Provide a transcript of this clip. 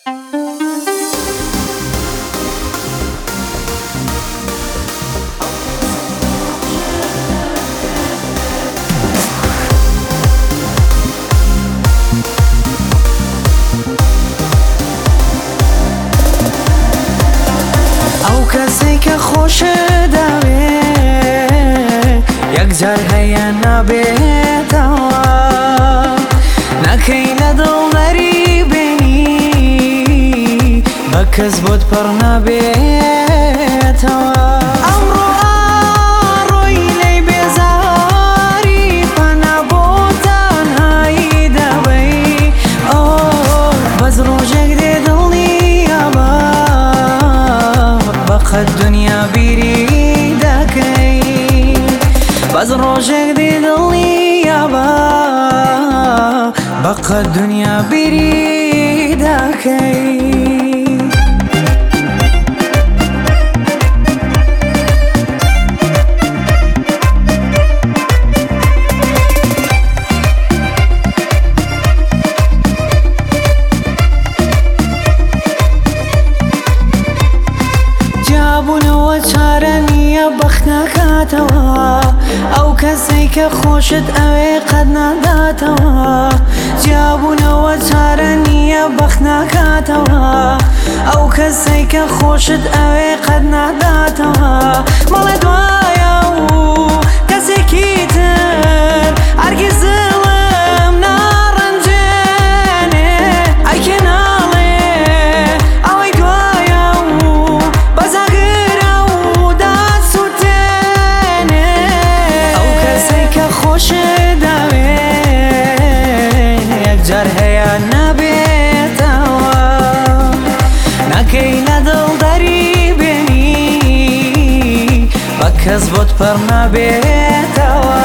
کسی که خوش داره یک جار هیا نبیتوا نکی ندل داری بینی بکس بود پر نبیتوا امرو آروی لی بیزاری پنا بودن هایی دوی بز روژک دی دلی آبا بقد دنیا بیری دکی باز روژک دی دلی آبا بقد دنیا بیری دکی جابونەوە چارە نییە بەخت ناکاتەوە ئەو کەسەی کە خۆشت ئەوێ قەت ناداتەوە جابونەوە چارە نییە بەخت ناکاتەوە ئەو کەسەی کە خۆشت ئەوێ قەت ناداتەوە مەڵێ دوایە و کەسێکی تر هەرگیز دڵم ناڕەنجێنێ ئەیکێ ناڵێ ئەوەی دوایە و بەزاگرە و داسووتێنێ ئەو کەسەی کە خۆشت دەوێ یەکجار هەیە نەبێتەوە نەکەی لە دڵدەری بێنی بە کەس بۆت پڕ نەبێتەوە